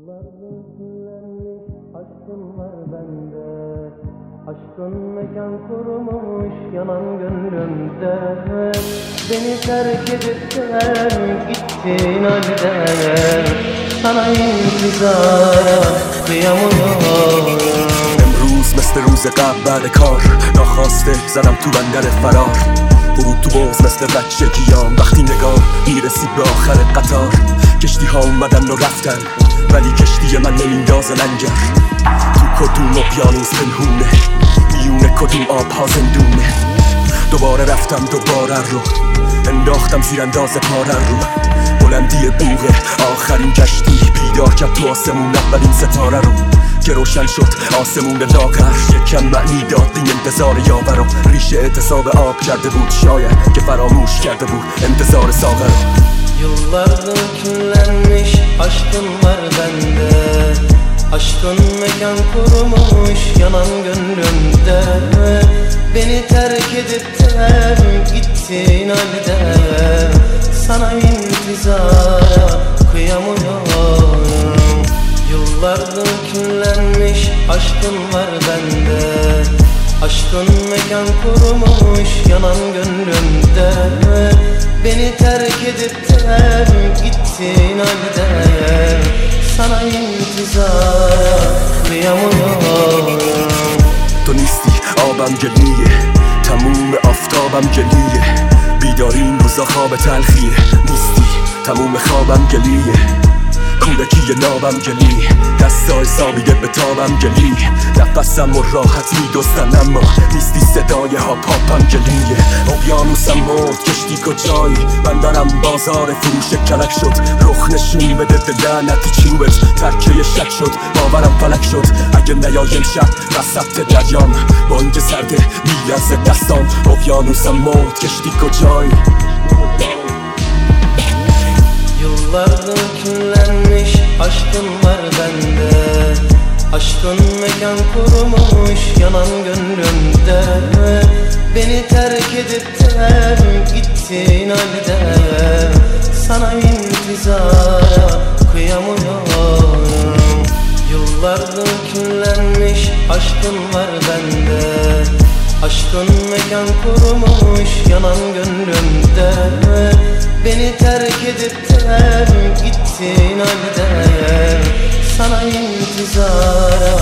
Yıllardır küllenmiş aşkın var bende. Aşkın mekan kurmuş yanan gönlümde. Beni terk edip de gittin halde, sana intizara kıyamıyorum. امروز مثل روز قبل بعد کار ناخواسته زدم تو بندر فرار. ورود تو باز مثل بچگیام وقتی نگاه میرسید به آخر قطار. کشتی ها اومدن و رفتن ولی کشتی من نمیندازه لنگر. تو کدوم اقیانوس پنهونه، میونه کدوم آبها زندونه. دوباره رفتم دوباره رو انداختم زیر انداز پاره رو. بلندی بوغه آخرین کشتی بیدار کرد تو آسمون اولین ستاره رو که روشن شد آسمون لاغر. یکم معنی داد این انتظار یاور رو. ریشه اعتصاب آب کرده بود شاید که فراموش کرده بود انتظار ساغر رو. Yıllardır küllenmiş aşkın var bende. Aşkın mekan kurmuş yanan gönlümde. Beni terk edip de gittin halde, sana intizara kıyamıyorum. Yıllardır küllenmiş aşkın var bende. Aşkın mekan kurmuş yanan gönlümde. Beni terk edip de gittin halde, sana intizara kıyamıyorum. تو نیستی آبم گلیه، تموم آفتابم گلیه. بیداری این روزا خواب تلخیه، نیستی تموم خوابم گلیه. کودکی نابم گلی، دستا حسابیده به تابم گلی. نفسم و راحت میدوستن اما نیستی صدای ها پاپم گلیه. اقیانوسم مرد کشتی کجایی، من دارم بازار فروش کلک شد. رخ نشون بده به لعنتی چوبت، ترکه شک شد باورم فلک شد. اگه نیایم شب وسط دریام با اینکه سرده میلرزه دستام. اقیانوسم مرد کشتی کجایی. Yıllardır küllenmiş aşkın var bende. Aşkın mekan kurmuş yanan gönlümde. Beni terk edip de gittin halde, sana intizara kıyamıyorum. Yıllardır küllenmiş aşkın var bende. Aşkın mekan kurmuş yanan gönlümde. Beni terk edip de gittin halde, sana intizara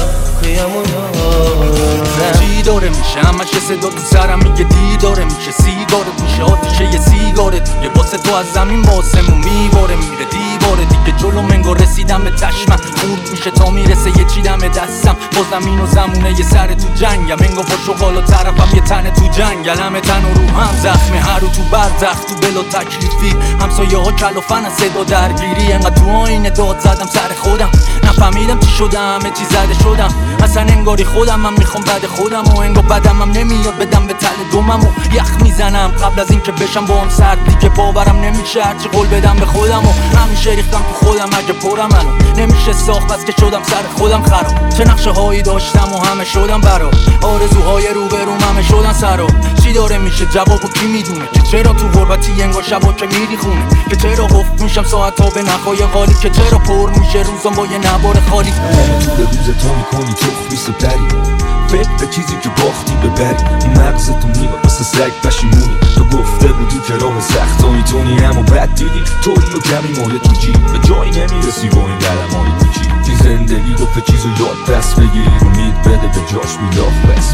kıyamıyorum. چی داره میشه همش صدا تو سرم میگه دی داره میشه سیگارت میشه آتیشه یه سیگارت یه واسه تو از زمین واسمون میباره میره دیواره دیگه جلو منگو رسیدم به چشمم خورد میشه تا میرسه یه چی دم دستم بازم اینو زمونه یه سر تو جنگم انگا با شغال و طرفم یه تن تو جنگل همه تن و روحم زخمه هر رو تو برزخ تو بلا تکلیفی همسایه ها کلافن از صدا درگیری انقدر تو آینه داد زدم سر خودم نفهمیدم چی شدم همه چی زده شدم اصلا انگاری خودم من میخوام بعد خودم و انگار بدم هم نمیاد بدم به تل دومم و یخ میزنم قبل از اینکه بشم با هم سرد دیگه باورم نمیشه هرچی قول بدم به خودم و همیشه ریختم تو خودم اگه پرم الان نمیشه ساخت بس که شدم سر خودم خراب چه نقشه هایی داشتم و همه شدم برا آرزوهای روبروم همه شدن سرا چی داره میشه جوابو کی میدونه که چرا تو غربتی انگار شبا که میری خونه که چرا قفل میشم ساعت ها به نخای غالی که چرا پر میشه روزم با یه نوار خالی طول روز تا میکنی تخمی سپری فکر به چیزی که باختی ببری مغزتو میبا مثل سگ پشیمونی تو گفته بودی که راه سخت ها میتونی اما بد دیدی تویی و کمی مال تو جی به جایی نمیرسی با این قلم های کوچی که زندگی رو به چیزو یاد پس بگیری امید بده به جاش میلاف بس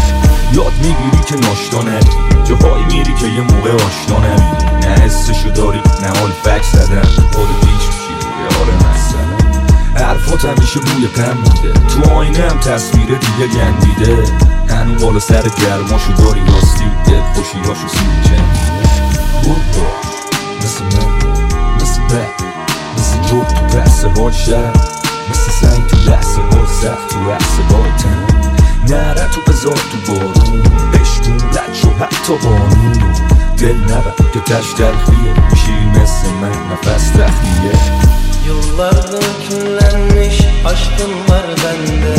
یاد میگیری که ناشتا نگیری جاهایی میری که یه موقع آشنا نمیری نه حسشو داری نه حال فکر زدن خود بیچ میشی دیگه آره مثلا حرفات همیشه بوی غم میده تو آینه هم تصویر دیگه گندیده هنو بالا سر گرماشو داری راستی دل خوشیاشو سیدی چندیده بود باش مثل من مثل بد مثل جوب تو پس راد شهر مثل سنگ تو لحظه ها سخت تو عصه بایتن نره تو بذار تو بارون بشکون رد شو حتی بانونو دل نبر که تش تلخیه میشی مثل من نفس تخلیه Yıllardır küllenmiş aşkın var bende.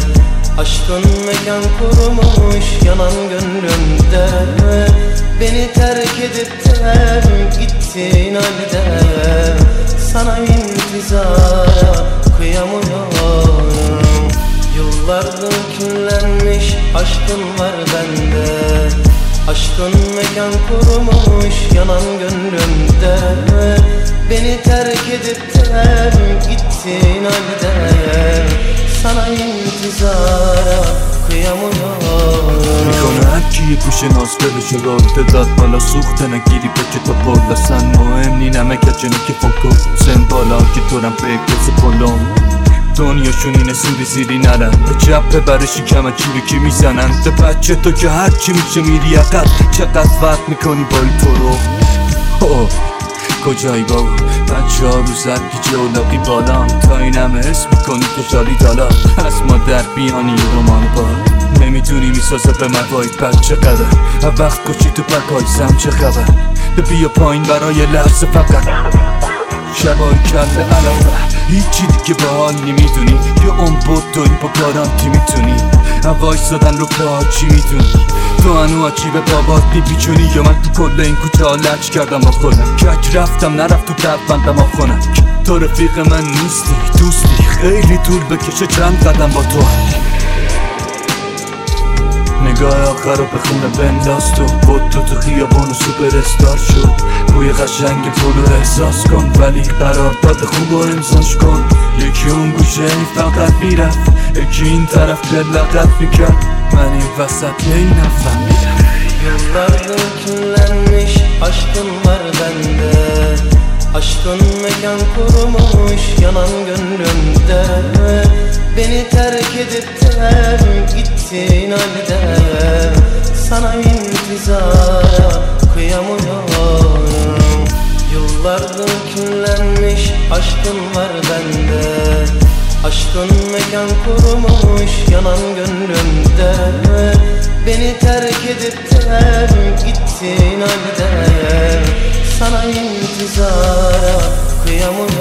Aşkın mekan kurmuş yanan gönlümde. Beni terk edip de gitti gittin halde sana intizara kıyamıyorum. Yıllardır küllenmiş aşkın var bende, aşkın mekan kurmuş yanan gönlümde. Beni terk edip de gittin halde sana intizara kıyamıyorum. میکنه هر کی پوش ناز دلش رو داد بالا سوخته نگیری به که تو بلسن مهم نی نمه کچنو که فکر سن بالا که دورم بکرس پلوم دنیاشون اینه سوری زیری نرن به چپ ببرشی کمه کی به کی میزنن ده بچه تو که هر چی میشه میری اقل چقدر فرق میکنی بایی تو رو کجایی بابا بچه ها رو زد پیچه اولاقی بالام تا این همه حس میکنی تو شالی دالا از مادر بیانی رومان با نمیتونی میسازه به من باید بد چقدر هر وقت کشی تو پرکایزم چه خبر به بیا پایین برای لحظه فقط شبای کل علاقه هیچی دیگه به حال نمیدونی یا اون بود دوی با گارانتی میتونی هوایش زدن رو پا چی میدونی تو هنو چی به بابات بیچونی یا من تو کل این کوچه ها لچ کردم با خودم کک رفتم نرفت تو بندم آخونم تو رفیق من نیستی دوستی خیلی طول بکشه چند قدم با تو نگاه آخر رو به خونه بنداز تو بود تو خیابون و سوپر استار شد بوی قشنگ پول رو احساس کن ولی قرارداد خوب و امضاش کن یکی اون گوشه این فقط میرفت یکی این طرف لغت میکرد من این وسط نفهمیدم. Yıllardır küllenmiş aşkın var bende, aşkın mekan kurmuş yanan gönlümde. Beni terk edip de gittin halde sana intizara kıyamıyorum. Yıllardır küllenmiş aşkın var bende, aşkın mekan kurmuş yanan gönlümde. Beni terk edip de gittin halde sana intizara kıyamıyorum.